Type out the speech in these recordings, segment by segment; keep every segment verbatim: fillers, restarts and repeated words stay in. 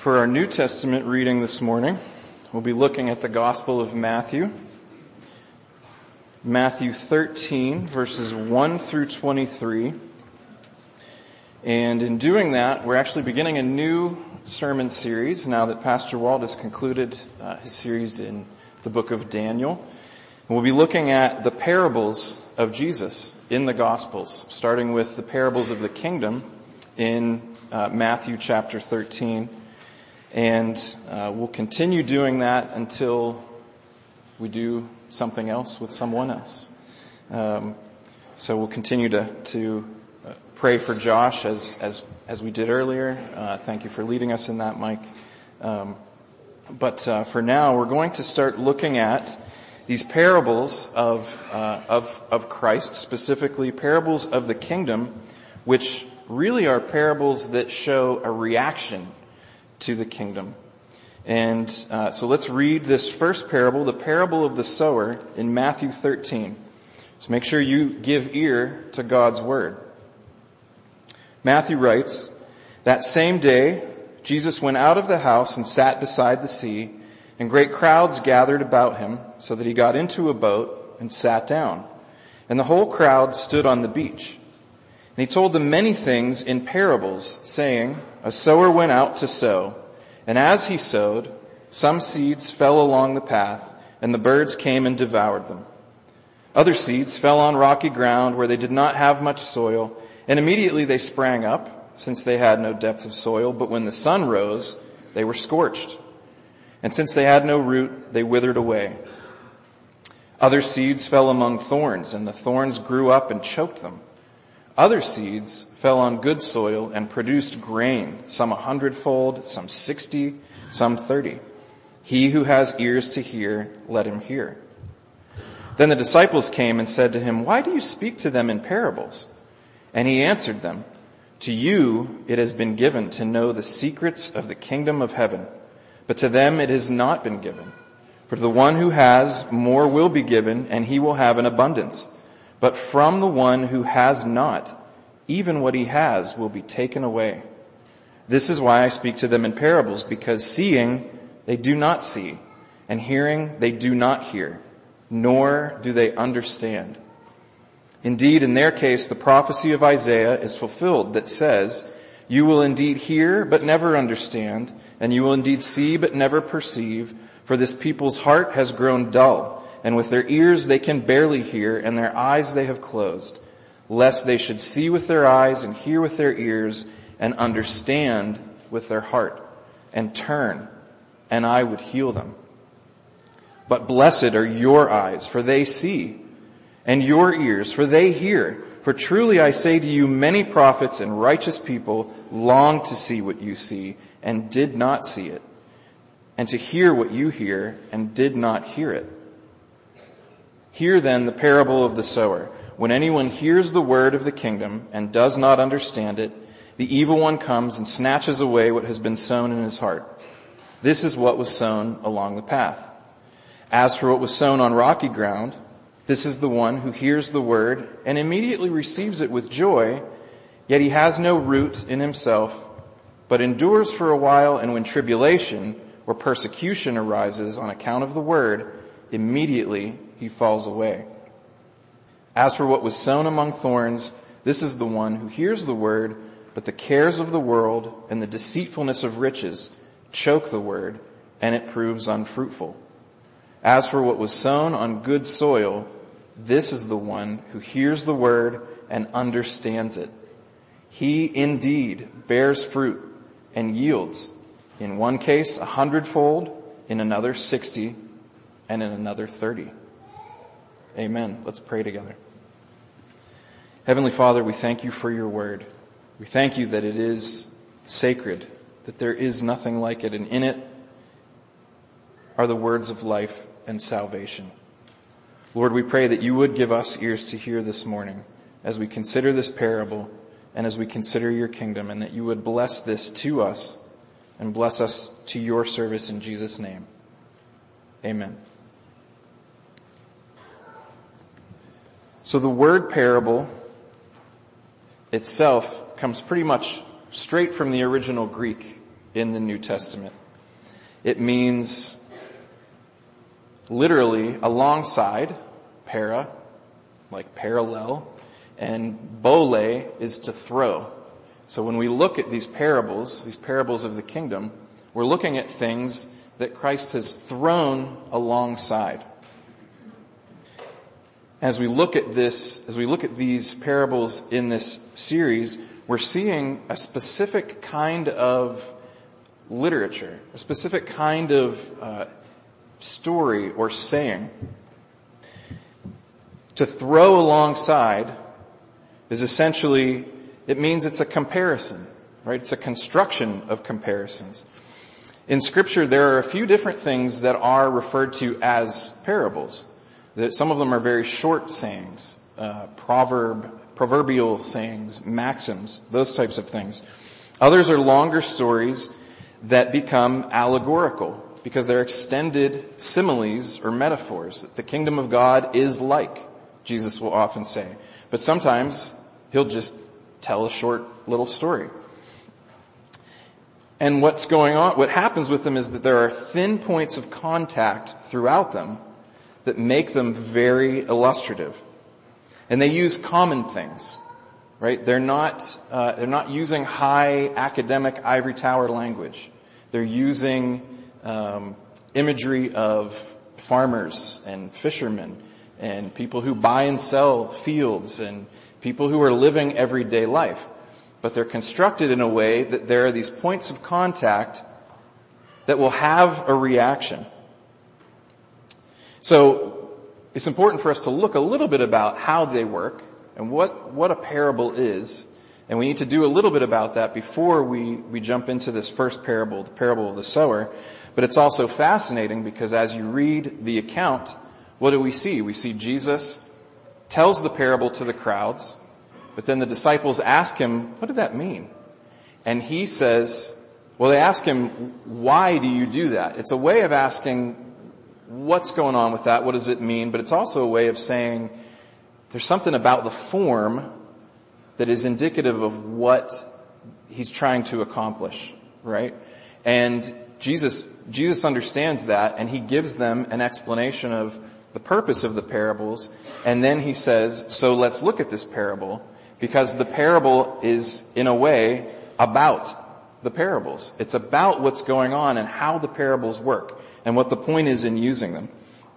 For our New Testament reading this morning, we'll be looking at the Gospel of Matthew. Matthew thirteen, verses one through twenty-three. And in doing that, we're actually beginning a new sermon series now that Pastor Walt has concluded uh, his series in the book of Daniel. And we'll be looking at the parables of Jesus in the Gospels, starting with the parables of the kingdom in uh, Matthew chapter thirteen. And uh, we'll continue doing that until we do something else with someone else. Um, so we'll continue to, to uh, pray for Josh as as as we did earlier. Uh, thank you for leading us in that, Mike. Um, but uh, for now, we're going to start looking at these parables of uh, of of Christ, specifically parables of the kingdom, which really are parables that show a reaction to the kingdom. And uh, so let's read this first parable, the parable of the sower, in Matthew thirteen. So make sure you give ear to God's word. Matthew writes, "That same day Jesus went out of the house and sat beside the sea, and great crowds gathered about him, so that he got into a boat and sat down. And the whole crowd stood on the beach. And he told them many things in parables, saying, A sower went out to sow, and as he sowed, some seeds fell along the path, and the birds came and devoured them. Other seeds fell on rocky ground where they did not have much soil, and immediately they sprang up, since they had no depth of soil, but when the sun rose, they were scorched. And since they had no root, they withered away. Other seeds fell among thorns, and the thorns grew up and choked them. Other seeds fell on good soil and produced grain, some a hundredfold, some sixty, some thirty. He who has ears to hear, let him hear." Then the disciples came and said to him, "Why do you speak to them in parables?" And he answered them, "To you it has been given to know the secrets of the kingdom of heaven, but to them it has not been given. For to the one who has, more will be given, and he will have an abundance. But from the one who has not, even what he has will be taken away. This is why I speak to them in parables, because seeing they do not see, and hearing they do not hear, nor do they understand. Indeed, in their case, the prophecy of Isaiah is fulfilled that says, You will indeed hear, but never understand, and you will indeed see, but never perceive, for this people's heart has grown dull. And with their ears they can barely hear, and their eyes they have closed, lest they should see with their eyes and hear with their ears and understand with their heart and turn, and I would heal them. But blessed are your eyes, for they see, and your ears, for they hear. For truly I say to you, many prophets and righteous people longed to see what you see and did not see it, and to hear what you hear and did not hear it. Hear then the parable of the sower. When anyone hears the word of the kingdom and does not understand it, the evil one comes and snatches away what has been sown in his heart. This is what was sown along the path. As for what was sown on rocky ground, this is the one who hears the word and immediately receives it with joy, yet he has no root in himself, but endures for a while, and when tribulation or persecution arises on account of the word, immediately he falls away. As for what was sown among thorns, this is the one who hears the word, but the cares of the world and the deceitfulness of riches choke the word, and it proves unfruitful. As for what was sown on good soil, this is the one who hears the word and understands it. He indeed bears fruit and yields, in one case a hundredfold, in another sixty, and in another thirty. Amen. Let's pray together. Heavenly Father, we thank you for your word. We thank you that it is sacred, that there is nothing like it, and in it are the words of life and salvation. Lord, we pray that you would give us ears to hear this morning as we consider this parable and as we consider your kingdom, and that you would bless this to us and bless us to your service in Jesus' name. Amen. So the word parable itself comes pretty much straight from the original Greek. in the New Testament. It means literally alongside, para, like parallel, and bole is to throw. So when we look at these parables, these parables of the kingdom, we're looking at things that Christ has thrown alongside. As we look at this, as we look at these parables in this series, we're seeing a specific kind of literature, a specific kind of uh, story or saying. To throw alongside is essentially, it means it's a comparison, right? It's a construction of comparisons. In Scripture, there are a few different things that are referred to as parables. That some of them are very short sayings, uh, proverb, proverbial sayings, maxims, those types of things. Others are longer stories that become allegorical because they're extended similes or metaphors. The kingdom of God is like, Jesus will often say. But sometimes he'll just tell a short little story. And what's going on, what happens with them is that there are thin points of contact throughout them that make them very illustrative. And they use common things, right? They're not, uh, they're not using high academic ivory tower language. They're using, um, imagery of farmers and fishermen and people who buy and sell fields and people who are living everyday life. But they're constructed in a way that there are these points of contact that will have a reaction. So it's important for us to look a little bit about how they work and what, what a parable is. And we need to do a little bit about that before we, we jump into this first parable, the parable of the sower. But it's also fascinating because as you read the account, what do we see? We see Jesus tells the parable to the crowds, but then the disciples ask him, what did that mean? And he says, well, they ask him, why do you do that? It's a way of asking, what's going on with that? What does it mean? But it's also a way of saying there's something about the form that is indicative of what he's trying to accomplish, right? And Jesus, Jesus understands that, and he gives them an explanation of the purpose of the parables. And then he says, so let's look at this parable, because the parable is in a way about the parables. It's about what's going on and how the parables work and what the point is in using them.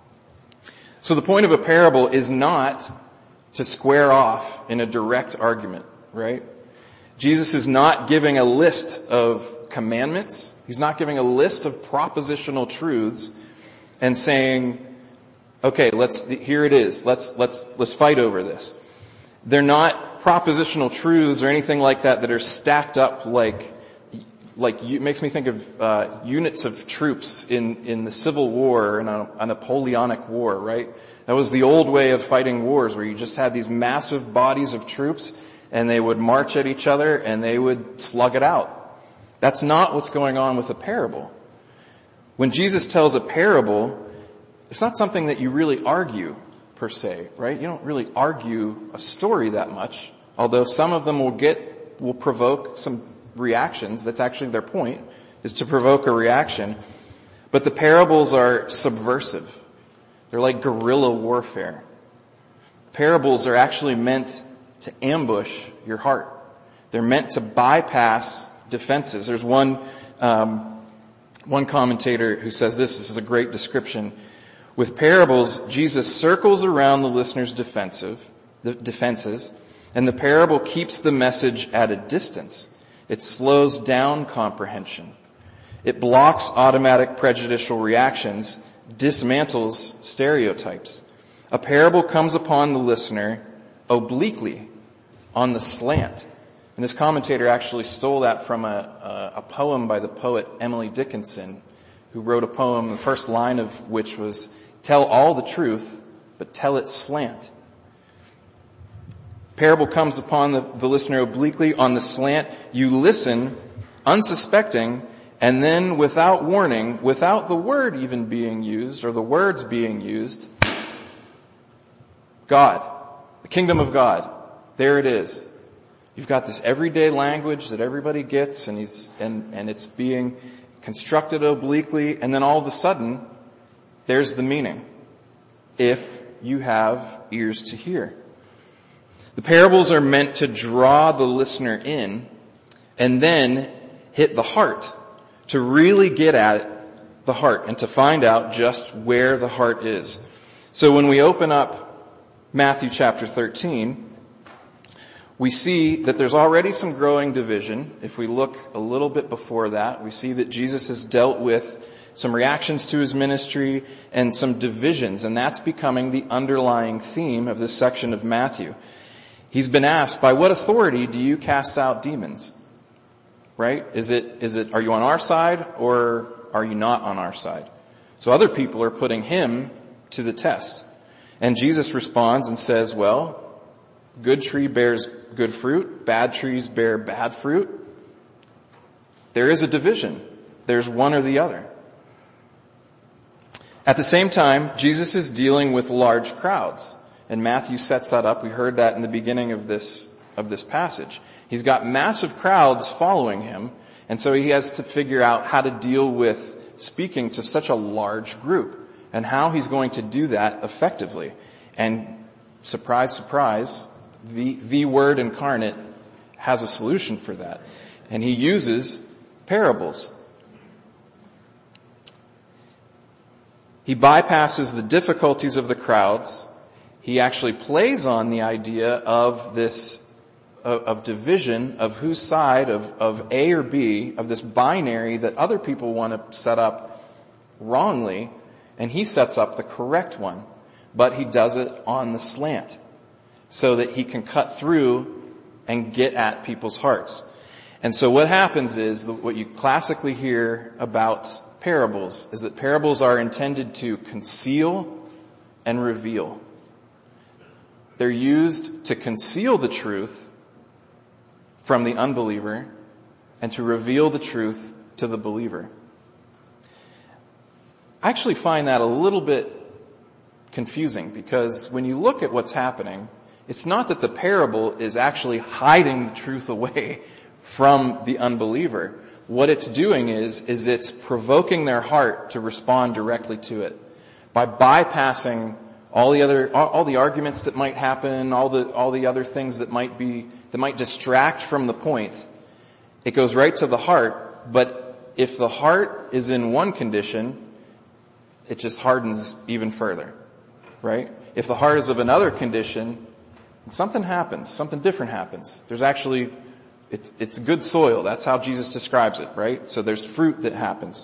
So the point of a parable is not to square off in a direct argument, right? Jesus is not giving a list of commandments. He's not giving a list of propositional truths and saying, okay, let's, here it is. Let's, let's, let's fight over this. They're not propositional truths or anything like that that are stacked up like Like, it makes me think of uh units of troops in in the Civil War and a, a Napoleonic War, right? That was the old way of fighting wars, where you just had these massive bodies of troops and they would march at each other and they would slug it out. That's not what's going on with a parable. When Jesus tells a parable, it's not something that you really argue per se, right? You don't really argue a story that much, although some of them will get will provoke some reactions. That's actually their point, is to provoke a reaction. But the parables are subversive. They're like guerrilla warfare. Parables are actually meant to ambush your heart. They're meant to bypass defenses. There's one, um, one commentator who says this, this is a great description. With parables, Jesus circles around the listener's defensive, the defenses, and the parable keeps the message at a distance. It slows down comprehension. It blocks automatic prejudicial reactions, dismantles stereotypes. A parable comes upon the listener obliquely, on the slant. And this commentator actually stole that from a, a, a poem by the poet Emily Dickinson, who wrote a poem, the first line of which was, "Tell all the truth, but tell it slant." Parable comes upon the, the listener obliquely, on the slant. You listen, unsuspecting, and then without warning, without the word even being used, or the words being used, God, the kingdom of God, there it is. You've got this everyday language that everybody gets, and he's, and, and it's being constructed obliquely, and then all of a sudden, there's the meaning. If you have ears to hear. The parables are meant to draw the listener in, and then hit the heart, to really get at the heart, and to find out just where the heart is. So when we open up Matthew chapter thirteen, we see that there's already some growing division. If we look a little bit before that, we see that Jesus has dealt with some reactions to his ministry and some divisions, and that's becoming the underlying theme of this section of Matthew. He's been asked, by what authority do you cast out demons? Right? Is it, is it, are you on our side or are you not on our side? So other people are putting him to the test. And Jesus responds and says, well, good tree bears good fruit, bad trees bear bad fruit. There is a division. There's one or the other. At the same time, Jesus is dealing with large crowds. And Matthew sets that up. We heard that in the beginning of this, of this passage. He's got massive crowds following him. And so he has to figure out how to deal with speaking to such a large group and how he's going to do that effectively. And surprise, surprise, the, the Word incarnate has a solution for that. And he uses parables. He bypasses the difficulties of the crowds. He actually plays on the idea of this, of, of division, of whose side, of, of A or B, of this binary that other people want to set up wrongly, and he sets up the correct one. But he does it on the slant, so that he can cut through and get at people's hearts. And so what happens is, what you classically hear about parables is that parables are intended to conceal and reveal. They're used to conceal the truth from the unbeliever and to reveal the truth to the believer. I actually find that a little bit confusing, because when you look at what's happening, it's not that the parable is actually hiding the truth away from the unbeliever. What it's doing is, is it's provoking their heart to respond directly to it by bypassing all the other, all, all the arguments that might happen, all the, all the other things that might be, that might distract from the point. It goes right to the heart, but if the heart is in one condition, it just hardens even further, right? If the heart is of another condition, something happens, something different happens. There's actually, it's, it's good soil. That's how Jesus describes it, right? So there's fruit that happens.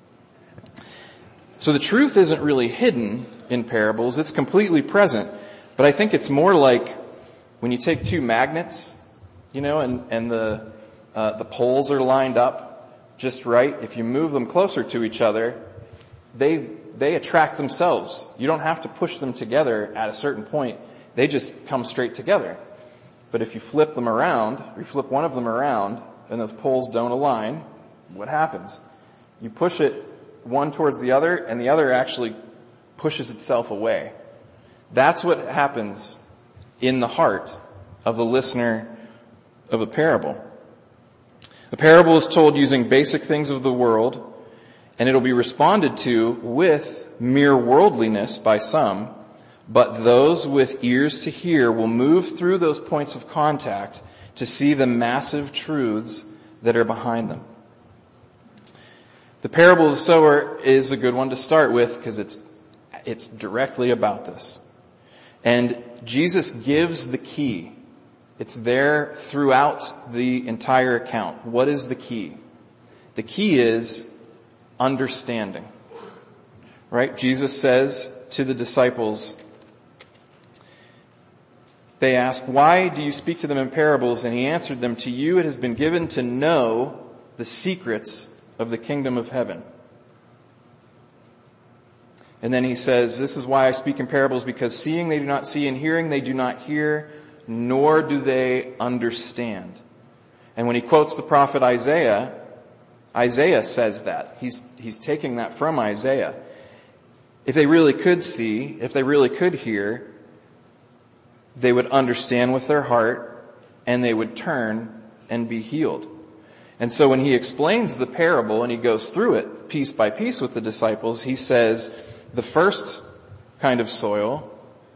So the truth isn't really hidden in parables. It's completely present. But I think it's more like when you take two magnets, you know, and, and the, uh, the poles are lined up just right. If you move them closer to each other, they, they attract themselves. You don't have to push them together at a certain point. They just come straight together. But if you flip them around, you flip one of them around, and those poles don't align, what happens? You push it one towards the other, and the other actually pushes itself away. That's what happens in the heart of the listener of a parable. A parable is told using basic things of the world, and it'll be responded to with mere worldliness by some, but those with ears to hear will move through those points of contact to see the massive truths that are behind them. The parable of the sower is a good one to start with because it's, it's directly about this. And Jesus gives the key. It's there throughout the entire account. What is the key? The key is understanding. Right? Jesus says to the disciples, they asked, "Why do you speak to them in parables?" And he answered them, "To you it has been given to know the secrets of the kingdom of heaven." And then he says, "This is why I speak in parables, because seeing they do not see, and hearing they do not hear, nor do they understand." And when he quotes the prophet Isaiah, Isaiah says that. He's, he's taking that from Isaiah. If they really could see, if they really could hear, they would understand with their heart, and they would turn and be healed. And so when he explains the parable and he goes through it piece by piece with the disciples, he says the first kind of soil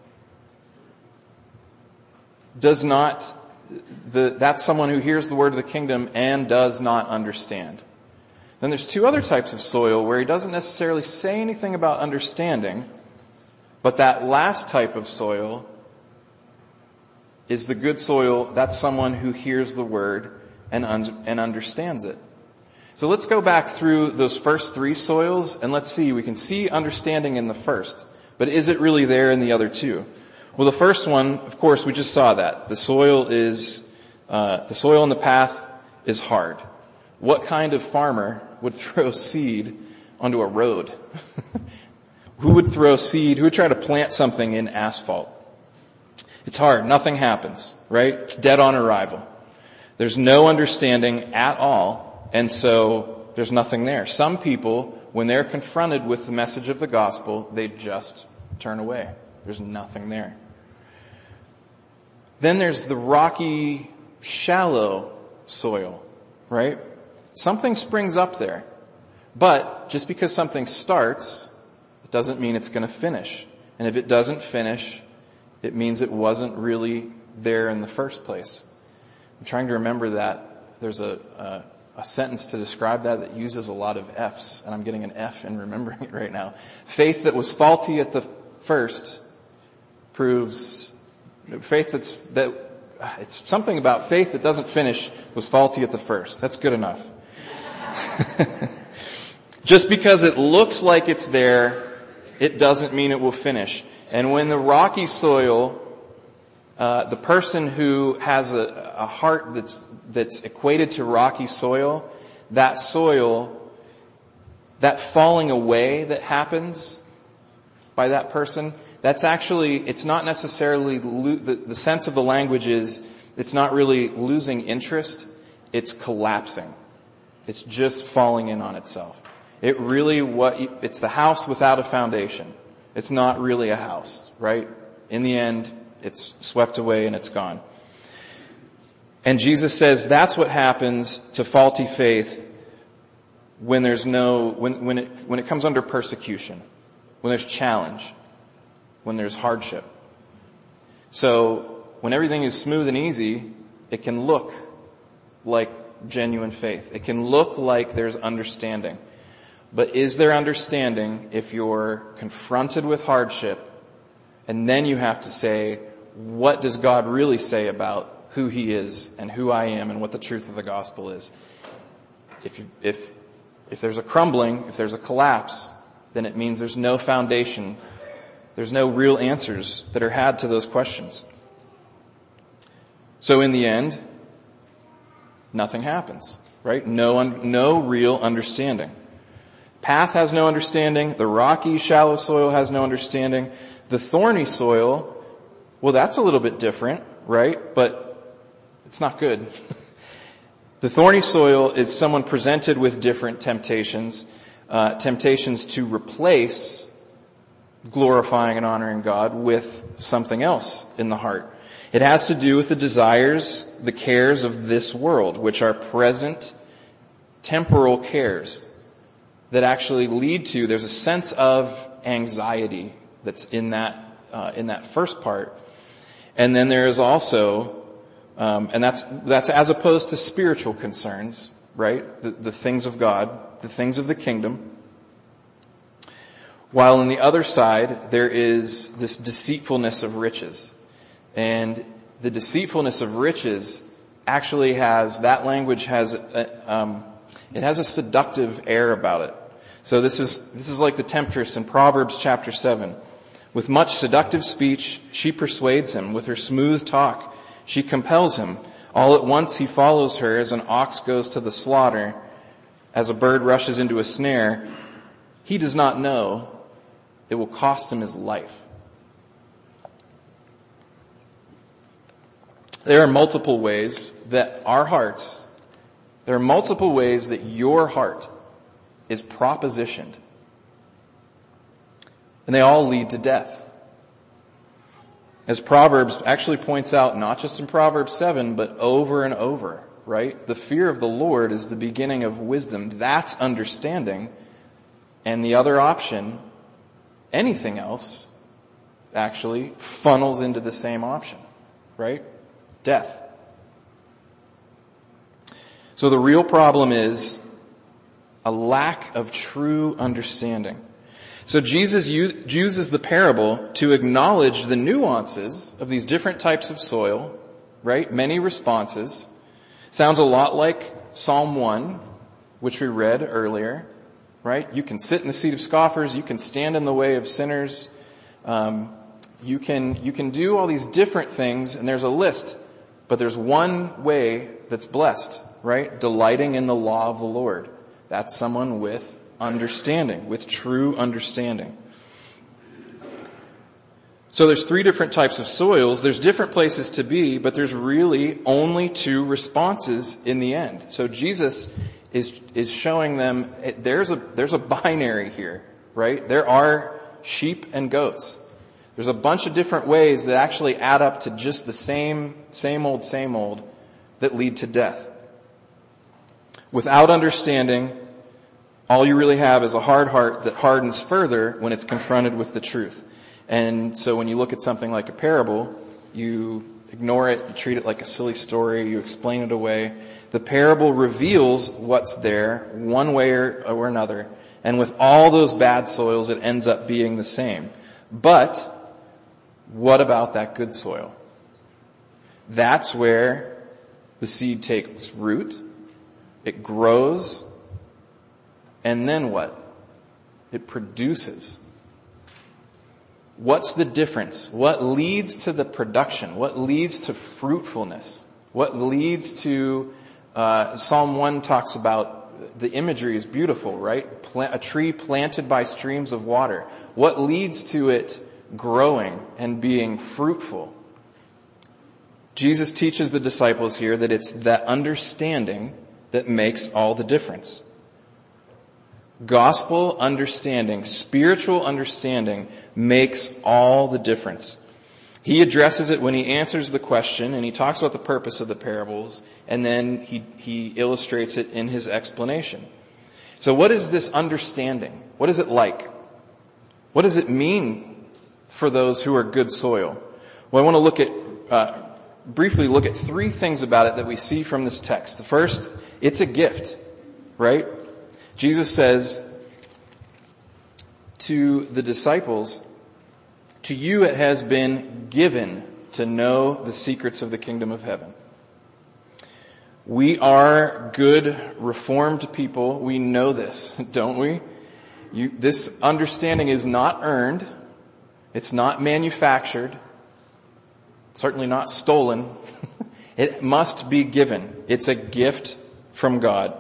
does not, the, that's someone who hears the word of the kingdom and does not understand. Then there's two other types of soil where he doesn't necessarily say anything about understanding, but that last type of soil is the good soil. That's someone who hears the word and, un- and understands it. So let's go back through those first three soils and let's see. We can see understanding in the first, but is it really there in the other two? Well, the first one, of course, we just saw that. The soil is, uh, the soil in the path is hard. What kind of farmer would throw seed onto a road? Who would throw seed? Who would try to plant something in asphalt? It's hard. Nothing happens, right? It's dead on arrival. There's no understanding at all, and so there's nothing there. Some people, when they're confronted with the message of the gospel, they just turn away. There's nothing there. Then there's the rocky, shallow soil, right? Something springs up there. But just because something starts, it doesn't mean it's going to finish. And if it doesn't finish, it means it wasn't really there in the first place. I'm trying to remember that. There's a, a, a sentence to describe that that uses a lot of F's, and I'm getting an F in remembering it right now. Faith that was faulty at the first proves, faith that's, that, it's something about faith that doesn't finish was faulty at the first. That's good enough. Just because it looks like it's there, it doesn't mean it will finish. And when the rocky soil, uh, the person who has a, a heart that's, that's equated to rocky soil, that soil, that falling away that happens by that person, that's actually, it's not necessarily, lo- the, the sense of the language is, it's not really losing interest, it's collapsing. It's just falling in on itself. It really, what, it's the house without a foundation. It's not really a house, right? In the end, it's swept away and it's gone. And Jesus says that's what happens to faulty faith when there's no, when, when it, when it comes under persecution, when there's challenge, when there's hardship. So, when everything is smooth and easy, it can look like genuine faith. It can look like there's understanding. But is there understanding if you're confronted with hardship and then you have to say, what does God really say about who He is and who I am and what the truth of the gospel is? If you, if if there's a crumbling, if there's a collapse, then it means there's no foundation. There's no real answers that are had to those questions. So in the end, nothing happens, right? No, un- no real understanding. Path has no understanding. The rocky, shallow soil has no understanding. The thorny soil, well, that's a little bit different, right? But it's not good. The thorny soil is someone presented with different temptations, uh, temptations to replace glorifying and honoring God with something else in the heart. It has to do with the desires, the cares of this world, which are present temporal cares that actually lead to, there's a sense of anxiety that's in that, uh, in that first part. And then there is also, um, and that's, that's as opposed to spiritual concerns, right? The, the things of God, the things of the kingdom. While on the other side, there is this deceitfulness of riches. And the deceitfulness of riches actually has, that language has, a, um, it has a seductive air about it. So this is, this is like the temptress in Proverbs chapter seven. With much seductive speech, she persuades him. With her smooth talk, she compels him. All at once he follows her as an ox goes to the slaughter, as a bird rushes into a snare. He does not know it will cost him his life. There are multiple ways that our hearts, there are multiple ways that your heart is propositioned. And they all lead to death. As Proverbs actually points out, not just in Proverbs seven, but over and over, right? The fear of the Lord is the beginning of wisdom. That's understanding. And the other option, anything else, actually funnels into the same option, right? Death. So the real problem is a lack of true understanding. So Jesus uses the parable to acknowledge the nuances of these different types of soil, right? Many responses. Sounds a lot like Psalm one, which we read earlier, right? You can sit in the seat of scoffers. You can stand in the way of sinners. Um, you can, you can do all these different things, and there's a list, but there's one way that's blessed, right? Delighting in the law of the Lord. That's someone with understanding, with true understanding. So there's three different types of soils. There's different places to be, but there's really only two responses in the end. So Jesus is, is showing them, there's a, there's a binary here, right? There are sheep and goats. There's a bunch of different ways that actually add up to just the same, same old, same old that lead to death. Without understanding, all you really have is a hard heart that hardens further when it's confronted with the truth. And so when you look at something like a parable, you ignore it, you treat it like a silly story, you explain it away. The parable reveals what's there one way or, or another. And with all those bad soils, it ends up being the same. But what about that good soil? That's where the seed takes root, it grows, and then what? It produces. What's the difference? What leads to the production? What leads to fruitfulness? What leads to, uh, Psalm one talks about the imagery is beautiful, right? Plant, a tree planted by streams of water. What leads to it growing and being fruitful? Jesus teaches the disciples here that it's that understanding that makes all the difference. Gospel understanding, spiritual understanding makes all the difference. He addresses it when he answers the question, and he talks about the purpose of the parables, and then he, he illustrates it in his explanation. So what is this understanding? What is it like? What does it mean for those who are good soil? Well, I want to look at, uh, briefly look at three things about it that we see from this text. The first, it's a gift, right? Jesus says to the disciples, to you it has been given to know the secrets of the kingdom of heaven. We are good, reformed people. We know this, don't we? You, this understanding is not earned. It's not manufactured. Certainly not stolen. It must be given. It's a gift from God.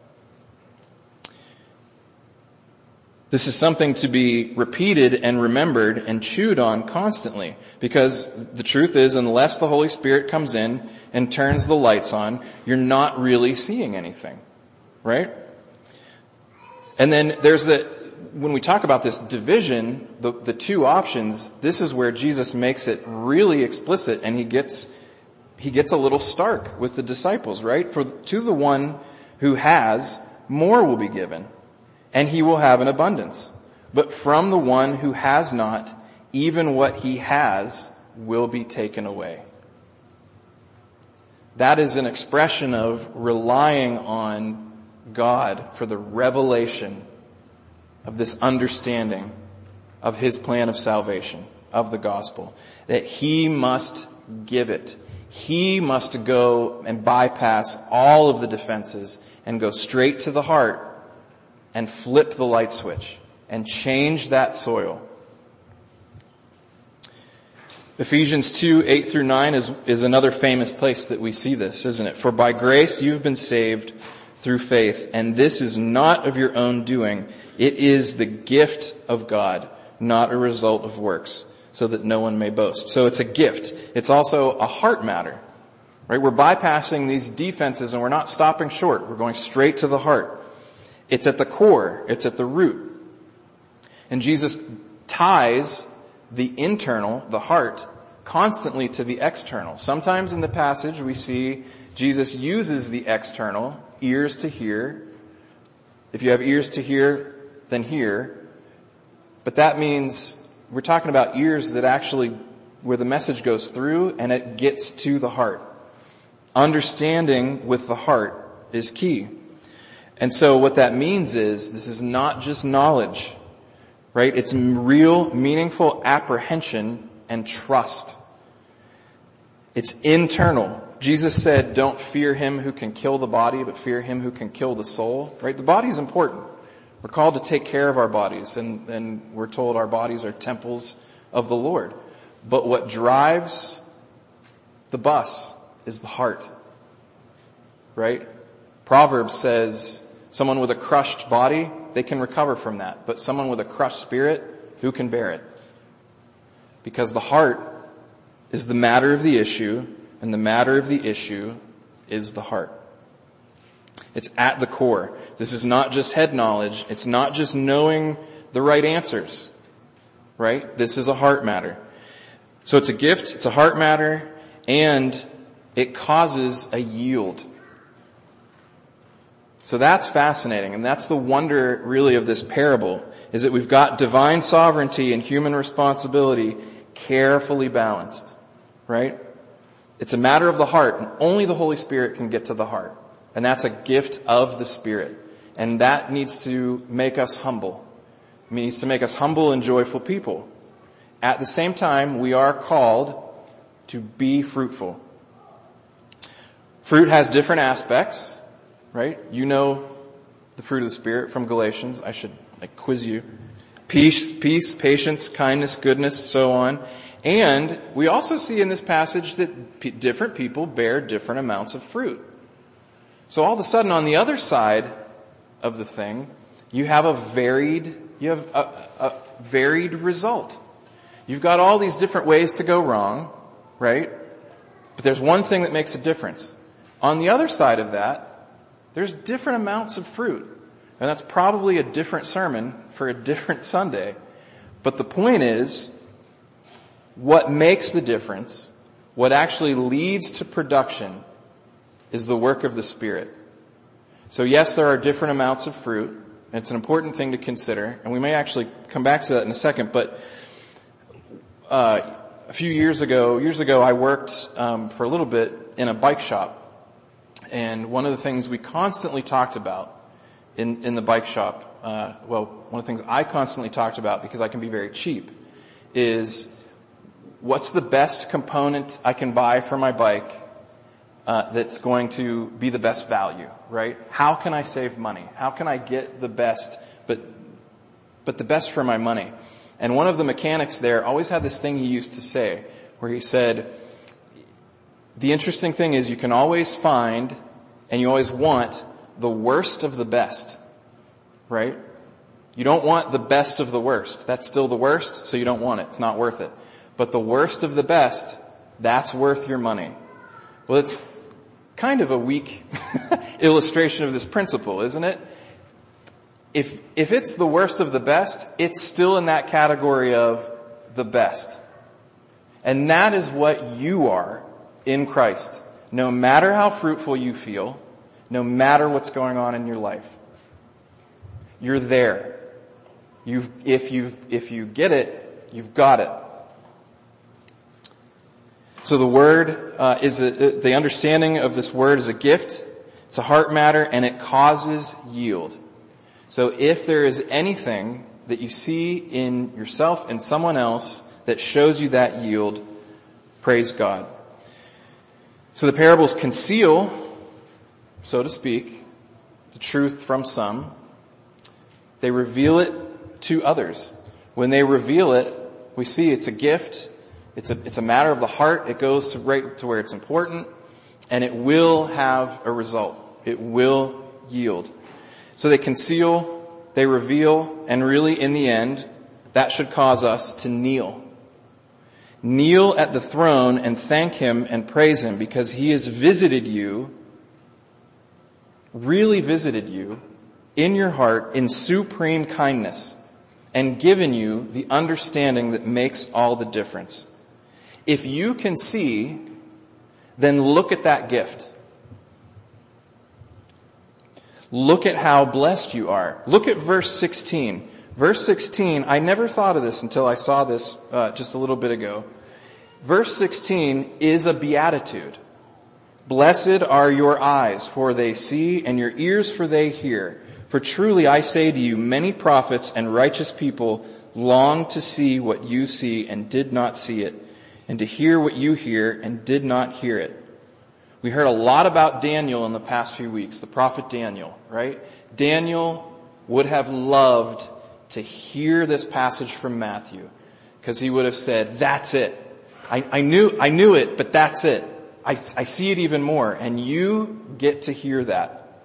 This is something to be repeated and remembered and chewed on constantly, because the truth is, unless the Holy Spirit comes in and turns the lights on, you're not really seeing anything, right? And then there's the, when we talk about this division, the, the two options, this is where Jesus makes it really explicit, and he gets, he gets a little stark with the disciples, right? For to the one who has, more will be given, and he will have an abundance. But from the one who has not, even what he has will be taken away. That is an expression of relying on God for the revelation of this understanding of his plan of salvation, of the gospel. That he must give it. He must go and bypass all of the defenses and go straight to the heart and flip the light switch and change that soil. Ephesians two, eight through nine is, is another famous place that we see this, isn't it? For by grace you've been saved through faith, and this is not of your own doing. It is the gift of God, not a result of works, so that no one may boast. So it's a gift. It's also a heart matter, right? We're bypassing these defenses and we're not stopping short. We're going straight to the heart. It's at the core. It's at the root. And Jesus ties the internal, the heart, constantly to the external. Sometimes in the passage we see Jesus uses the external, ears to hear. If you have ears to hear, then hear. But that means we're talking about ears that actually, where the message goes through and it gets to the heart. Understanding with the heart is key. And so what that means is this is not just knowledge, right? It's real, meaningful apprehension and trust. It's internal. Jesus said, don't fear him who can kill the body, but fear him who can kill the soul, right? The body is important. We're called to take care of our bodies, and, and we're told our bodies are temples of the Lord. But what drives the bus is the heart, right? Proverbs says, someone with a crushed body, they can recover from that. But someone with a crushed spirit, who can bear it? Because the heart is the matter of the issue, and the matter of the issue is the heart. It's at the core. This is not just head knowledge. It's not just knowing the right answers, right? This is a heart matter. So it's a gift, it's a heart matter, and it causes a yield. So that's fascinating, and that's the wonder really of this parable, is that we've got divine sovereignty and human responsibility carefully balanced, right? It's a matter of the heart, and only the Holy Spirit can get to the heart. And that's a gift of the Spirit. And that needs to make us humble. It needs to make us humble and joyful people. At the same time, we are called to be fruitful. Fruit has different aspects, right? You know the fruit of the Spirit from Galatians. I should like quiz you. Peace, peace, patience, kindness, goodness, so on. And we also see in this passage that p- different people bear different amounts of fruit. So all of a sudden on the other side of the thing, you have a varied, you have a, a varied result. You've got all these different ways to go wrong, right? But there's one thing that makes a difference. On the other side of that, there's different amounts of fruit. And that's probably a different sermon for a different Sunday. But the point is, what makes the difference, what actually leads to production, is the work of the Spirit. So yes, there are different amounts of fruit, and it's an important thing to consider, and we may actually come back to that in a second, but uh a few years ago, years ago I worked um for a little bit in a bike shop, and one of the things we constantly talked about in in the bike shop, uh well, one of the things I constantly talked about, because I can be very cheap, is what's the best component I can buy for my bike Uh, that's going to be the best value, right? How can I save money? How can I get the best, but, but the best for my money? And one of the mechanics there always had this thing he used to say, where he said, the interesting thing is you can always find, and you always want, the worst of the best, right? You don't want the best of the worst. That's still the worst, so you don't want it. It's not worth it. But the worst of the best, that's worth your money. Well, it's kind of a weak illustration of this principle, isn't it? If, if it's the worst of the best, it's still in that category of the best. And that is what you are in Christ. No matter how fruitful you feel, no matter what's going on in your life, you're there. You've, if you, if you get it, you've got it. So the word uh, is a, the understanding of this word is a gift. It's a heart matter, and it causes yield. So if there is anything that you see in yourself and someone else that shows you that yield, praise God. So the parables conceal, so to speak, the truth from some. They reveal it to others. When they reveal it, we see it's a gift. It's a, it's a matter of the heart. It goes to right to where it's important, and it will have a result. It will yield. So they conceal, they reveal, and really in the end, that should cause us to kneel. Kneel at the throne and thank him and praise him, because he has visited you, really visited you in your heart in supreme kindness, and given you the understanding that makes all the difference. If you can see, then look at that gift. Look at how blessed you are. Look at verse sixteen. Verse sixteen, I never thought of this until I saw this uh, just a little bit ago. Verse sixteen is a beatitude. Blessed are your eyes, for they see, and your ears, for they hear. For truly I say to you, many prophets and righteous people longed to see what you see and did not see it, and to hear what you hear and did not hear it. We heard a lot about Daniel in the past few weeks, the prophet Daniel, right? Daniel would have loved to hear this passage from Matthew, because he would have said, that's it. I, I knew, I knew it, but that's it. I, I see it even more, and you get to hear that.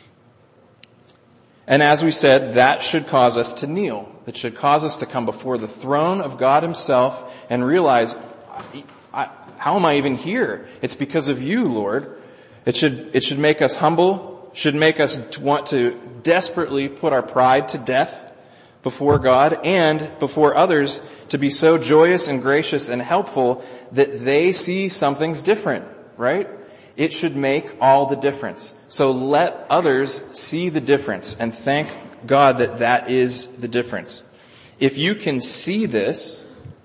And as we said, that should cause us to kneel. It should cause us to come before the throne of God himself and realize, I, I, how am I even here? It's because of you, Lord. It should, it should make us humble, should make us want to desperately put our pride to death before God and before others, to be so joyous and gracious and helpful that they see something's different, right? It should make all the difference. So let others see the difference and thank God that that is the difference. If you can see this,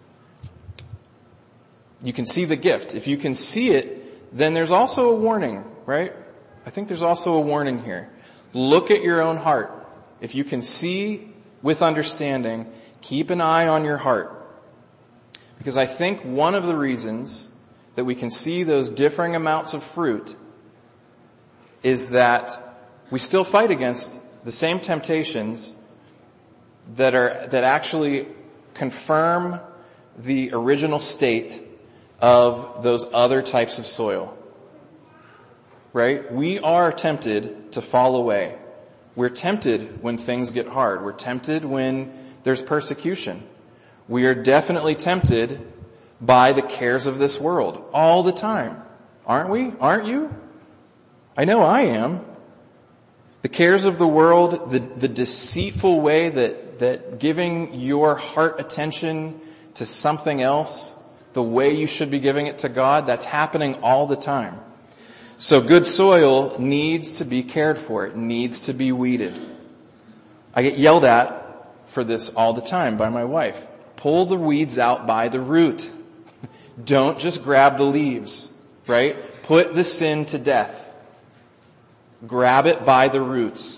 you can see the gift. If you can see it, then there's also a warning, right? I think there's also a warning here. Look at your own heart. If you can see with understanding, keep an eye on your heart. Because I think one of the reasons that we can see those differing amounts of fruit is that we still fight against the same temptations that are, that actually confirm the original state of those other types of soil. Right? We are tempted to fall away. We're tempted when things get hard. We're tempted when there's persecution. We are definitely tempted by the cares of this world all the time. Aren't we? Aren't you? I know I am. The cares of the world, the, the deceitful way that, that giving your heart attention to something else, the way you should be giving it to God, that's happening all the time. So good soil needs to be cared for. It needs to be weeded. I get yelled at for this all the time by my wife. Pull the weeds out by the root. Don't just grab the leaves, right? Put the sin to death. Grab it by the roots.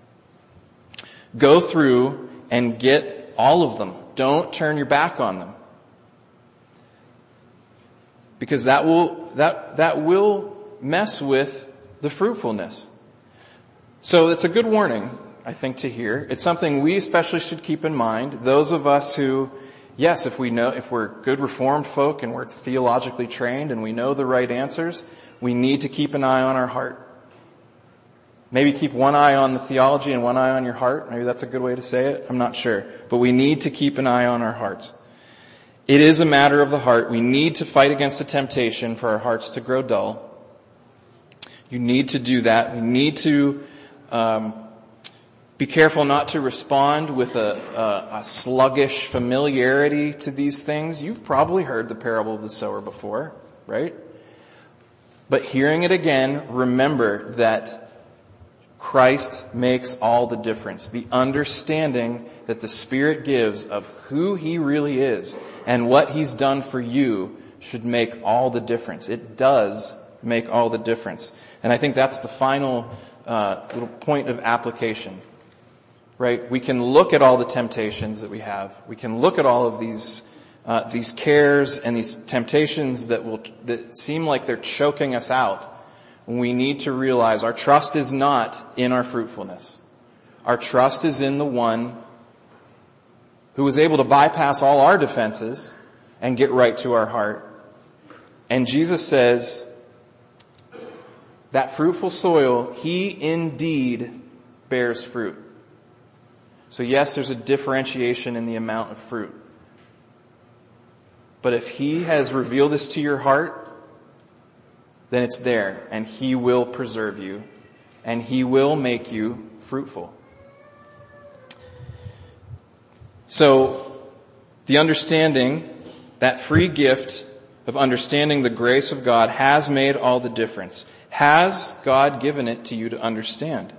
Go through and get all of them. Don't turn your back on them. Because that will, that, that will mess with the fruitfulness. So it's a good warning, I think, to hear. It's something we especially should keep in mind. Those of us who, yes, if we know, if we're good Reformed folk and we're theologically trained and we know the right answers, we need to keep an eye on our heart. Maybe keep one eye on the theology and one eye on your heart. Maybe that's a good way to say it. I'm not sure. But we need to keep an eye on our hearts. It is a matter of the heart. We need to fight against the temptation for our hearts to grow dull. You need to do that. We need to um, be careful not to respond with a, a, a sluggish familiarity to these things. You've probably heard the parable of the sower before, right? But hearing it again, remember that Christ makes all the difference. The understanding that the Spirit gives of who He really is and what He's done for you should make all the difference. It does make all the difference. And I think that's the final uh, little point of application, right? We can look at all the temptations that we have. We can look at all of these uh, these cares and these temptations that will that seem like they're choking us out. We need to realize our trust is not in our fruitfulness. Our trust is in the one who was able to bypass all our defenses and get right to our heart. And Jesus says, that fruitful soil, He indeed bears fruit. So yes, there's a differentiation in the amount of fruit. But if He has revealed this to your heart, then it's there, and He will preserve you, and He will make you fruitful. So, the understanding, that free gift of understanding the grace of God has made all the difference. Has God given it to you to understand?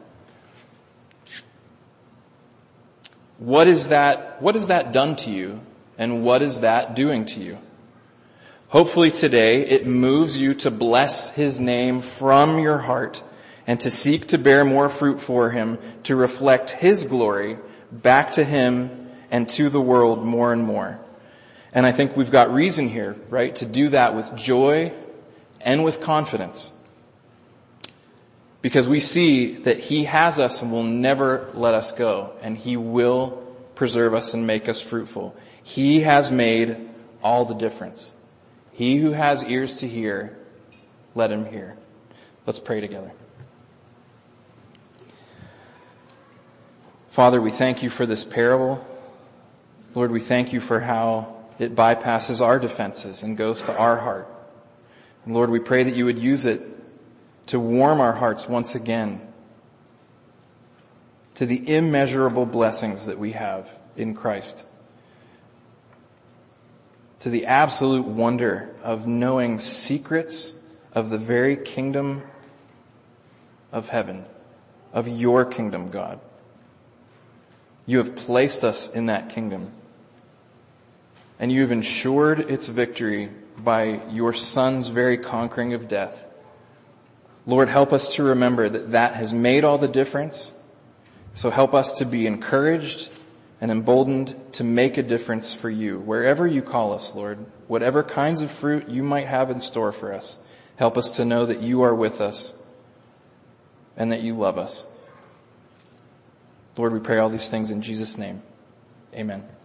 What is that, what has that done to you, and what is that doing to you? Hopefully today it moves you to bless His name from your heart and to seek to bear more fruit for Him, to reflect His glory back to Him and to the world more and more. And I think we've got reason here, right, to do that with joy and with confidence. Because we see that He has us and will never let us go, and He will preserve us and make us fruitful. He has made all the difference. He who has ears to hear, let him hear. Let's pray together. Father, we thank You for this parable. Lord, we thank You for how it bypasses our defenses and goes to our heart. And Lord, we pray that You would use it to warm our hearts once again to the immeasurable blessings that we have in Christ, to the absolute wonder of knowing secrets of the very kingdom of heaven, of Your kingdom, God. You have placed us in that kingdom, and You have ensured its victory by Your Son's very conquering of death. Lord, help us to remember that that has made all the difference. So help us to be encouraged and emboldened to make a difference for You, wherever You call us, Lord. Whatever kinds of fruit You might have in store for us, help us to know that You are with us and that You love us. Lord, we pray all these things in Jesus' name. Amen.